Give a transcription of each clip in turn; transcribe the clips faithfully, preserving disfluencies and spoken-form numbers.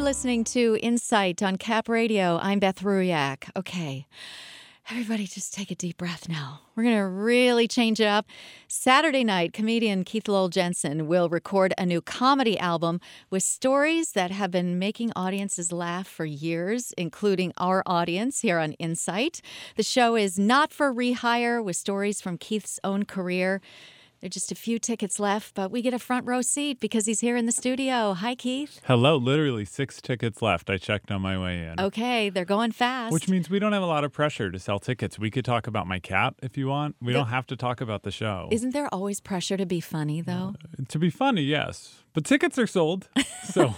listening to Insight on Cap Radio. I'm Beth Ruyak. Okay, everybody just take a deep breath now. We're going to really change it up. Saturday night, comedian Keith Lowell Jensen will record a new comedy album with stories that have been making audiences laugh for years, including our audience here on Insight. The show is not for rehire, with stories from Keith's own career. There are just a few tickets left, but we get a front row seat because he's here in the studio. Hi, Keith. Hello. Literally six tickets left. I checked on my way in. Okay, they're going fast. Which means we don't have a lot of pressure to sell tickets. We could talk about my cat if you want. We the, don't have to talk about the show. Isn't there always pressure to be funny, though? Uh, to be funny, yes. But tickets are sold. So,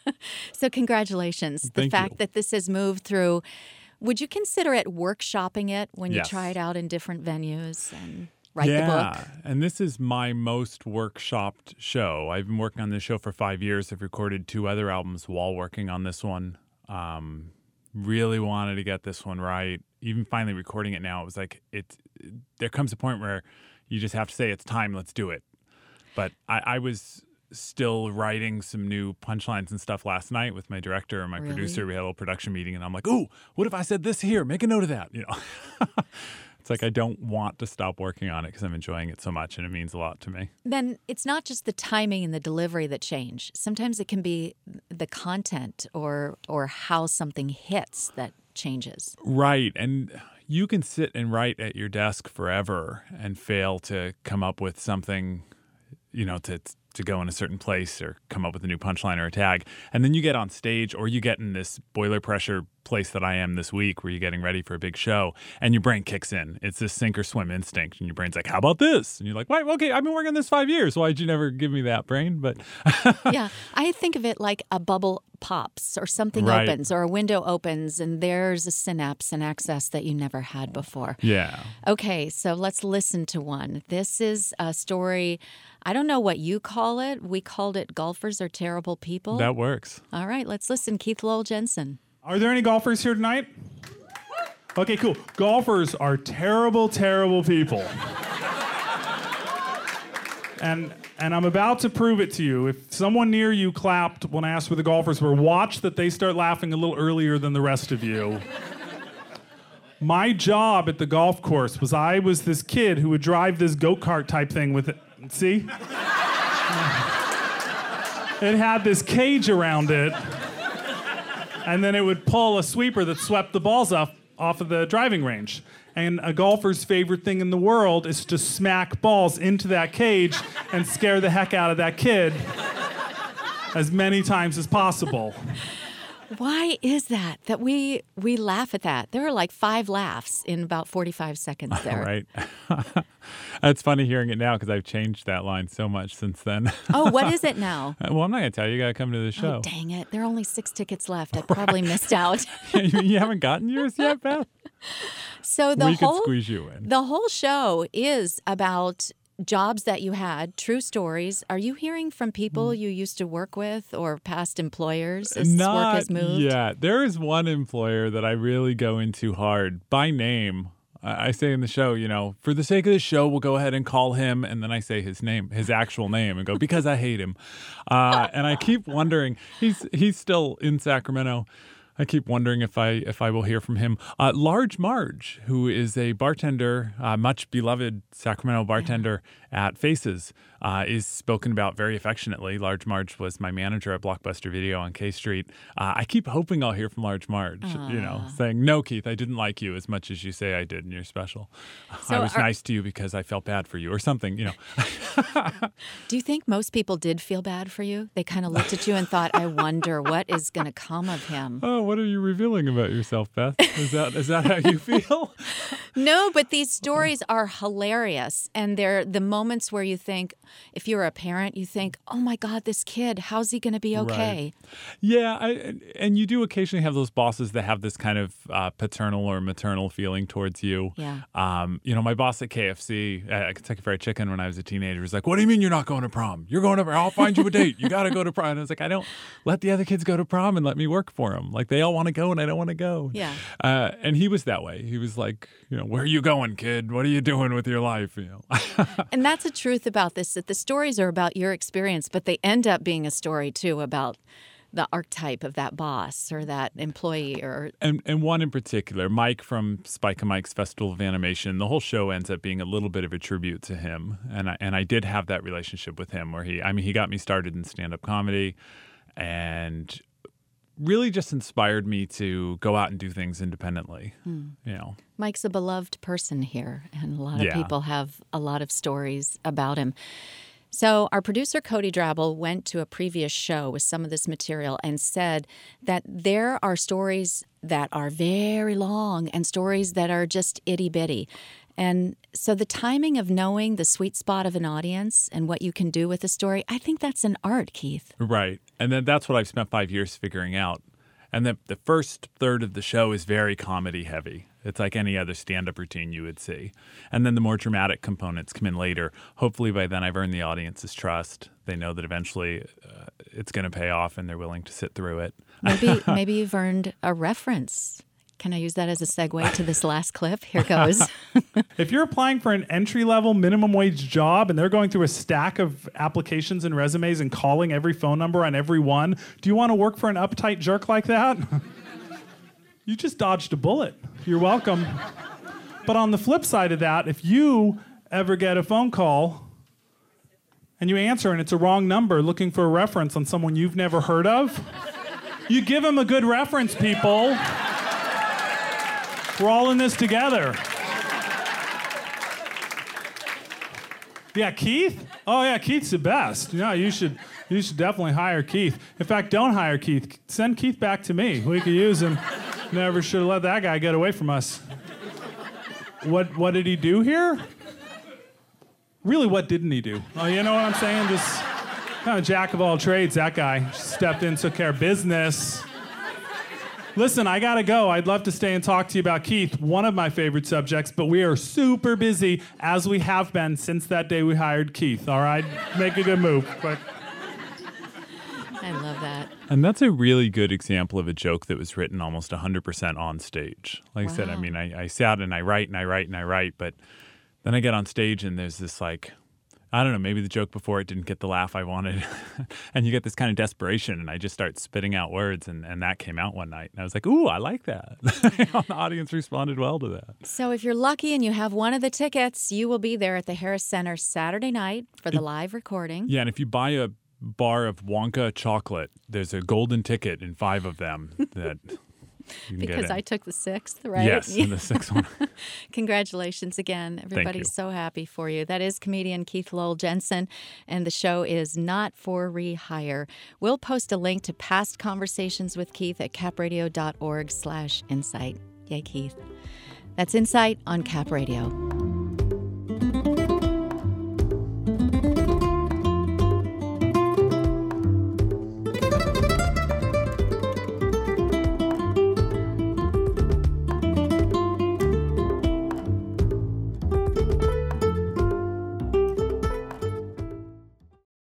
so congratulations. Thank the fact you. that this has moved through. Would you consider it workshopping it when yes. you try it out in different venues and write yeah, the book? And this is my most workshopped show. I've been working on this show for five years. I've recorded two other albums while working on this one. Um, really wanted to get this one right. Even finally recording it now, it was like, it, it, there comes a point where you just have to say, it's time, let's do it. But I, I was still writing some new punchlines and stuff last night with my director and my Really? producer. We had a little production meeting, and I'm like, ooh, what if I said this here? Make a note of that, you know. It's like I don't want to stop working on it because I'm enjoying it so much, and it means a lot to me. Then it's not just the timing and the delivery that change. Sometimes it can be the content or or how something hits that changes. Right. And you can sit and write at your desk forever and fail to come up with something, you know, to to go in a certain place or come up with a new punchline or a tag. And then you get on stage, or you get in this boiler pressure place that I am this week where you're getting ready for a big show and your brain kicks in. It's this sink or swim instinct, and your brain's like, how about this? And you're like, wait, okay, I've been working on this five years. Why'd you never give me that, brain? But yeah, I think of it like a bubble pops or something right. opens or a window opens and there's a synapse and access that you never had before. Yeah. Okay, so let's listen to one. This is a story, I don't know what you call it. We called it Golfers Are Terrible People. That works. All right, let's listen. Keith Lowell Jensen. Are there any golfers here tonight? Okay, cool. Golfers are terrible, terrible people. and and I'm about to prove it to you. If someone near you clapped when I asked where the golfers were, watch that they start laughing a little earlier than the rest of you. My job at the golf course was I was this kid who would drive this go-kart type thing with it. See? It had this cage around it. And then it would pull a sweeper that swept the balls off, off of the driving range. And a golfer's favorite thing in the world is to smack balls into that cage and scare the heck out of that kid as many times as possible. Why is that, that we we laugh at that? There are like five laughs in about forty-five seconds there. Right. It's funny hearing it now because I've changed that line so much since then. Oh, what is it now? Well, I'm not going to tell you. You got to come to the show. Oh, dang it. There are only six tickets left. I probably missed out. you, you haven't gotten yours yet, Beth? So the we whole could squeeze you in. The whole show is about jobs that you had, true stories. Are you hearing from people you used to work with or past employers as Not work has moved? yet. There is one employer that I really go into hard by name. I say in the show, you know, for the sake of the show, we'll go ahead and call him. And then I say his name, his actual name, and go, because I hate him. Uh, and I keep wondering, he's he's still in Sacramento. I keep wondering if I if I will hear from him. Uh, Large Marge, who is a bartender, uh, much beloved Sacramento bartender yeah. at Faces, uh, is spoken about very affectionately. Large Marge was my manager at Blockbuster Video on K Street. Uh, I keep hoping I'll hear from Large Marge, Aww. you know, saying, no, Keith, I didn't like you as much as you say I did, and you're special. So I was are, nice to you because I felt bad for you, or something, you know. Do you think most people did feel bad for you? They kind of looked at you and thought, I wonder what is going to come of him. Oh, what are you revealing about yourself, Beth? Is that is that how you feel? No, but these stories are hilarious. And they're the moments where you think, if you're a parent, you think, oh my God, this kid, how's he going to be okay? Right. Yeah, I, and you do occasionally have those bosses that have this kind of uh, paternal or maternal feeling towards you. Yeah. Um, you know, my boss at K F C, at Kentucky Fried Chicken, when I was a teenager, was like, what do you mean you're not going to prom? You're going to, I'll find you a date. You got to go to prom. And I was like, I don't let the other kids go to prom and let me work for them. Like, they all want to go and I don't want to go. Yeah. Uh, and he was that way. He was like, you know, where are you going, kid? What are you doing with your life? You know. And that's the truth about this, that the stories are about your experience, but they end up being a story, too, about the archetype of that boss or that employee or And and one in particular, Mike from Spike and Mike's Festival of Animation, the whole show ends up being a little bit of a tribute to him. And I, and I did have that relationship with him where he, I mean, he got me started in stand-up comedy and really just inspired me to go out and do things independently, Hmm. you know. Mike's a beloved person here, and a lot of Yeah. people have a lot of stories about him. So our producer, Cody Drabble, went to a previous show with some of this material and said that there are stories that are very long and stories that are just itty-bitty. And so the timing of knowing the sweet spot of an audience and what you can do with a story, I think that's an art, Keith. Right. And then that's what I've spent five years figuring out. And the, the first third of the show is very comedy heavy. It's like any other stand-up routine you would see. And then the more dramatic components come in later. Hopefully by then I've earned the audience's trust. They know that eventually uh, it's going to pay off and they're willing to sit through it. Maybe maybe you've earned a reference. Can I use that as a segue to this last clip? Here goes. If you're applying for an entry-level minimum wage job and they're going through a stack of applications and resumes and calling every phone number on every one, do you want to work for an uptight jerk like that? You just dodged a bullet. You're welcome. But on the flip side of that, if you ever get a phone call and you answer and it's a wrong number looking for a reference on someone you've never heard of, you give them a good reference, people. We're all in this together. Yeah, Keith? Oh yeah, Keith's the best. Yeah, you should you should definitely hire Keith. In fact, don't hire Keith. Send Keith back to me. We could use him. Never should have let that guy get away from us. What what did he do here? Really, what didn't he do? Oh, you know what I'm saying? Just kind of jack of all trades, that guy. Stepped in, took care of business. Listen, I gotta go. I'd love to stay and talk to you about Keith, one of my favorite subjects, but we are super busy, as we have been since that day we hired Keith, all right? Make a good move, quick. I love that. And that's a really good example of a joke that was written almost one hundred percent on stage. Like I said, I Wow. mean, I, I sat and I write and I write and I write, but then I get on stage and there's this like, I don't know, maybe the joke before it didn't get the laugh I wanted. And you get this kind of desperation and I just start spitting out words and, and that came out one night. And I was like, ooh, I like that. The audience responded well to that. So if you're lucky and you have one of the tickets, you will be there at the Harris Center Saturday night for the live recording. Yeah, and if you buy a bar of Wonka chocolate, there's a golden ticket in five of them that you can Because get in. I took the sixth, right? Yes, and the sixth one. Congratulations again. Everybody's you. so happy for you. That is comedian Keith Lowell Jensen, and the show is Not for Rehire. We'll post a link to past conversations with Keith at capradio.org slash insight. Yay, Keith. That's Insight on Cap Radio.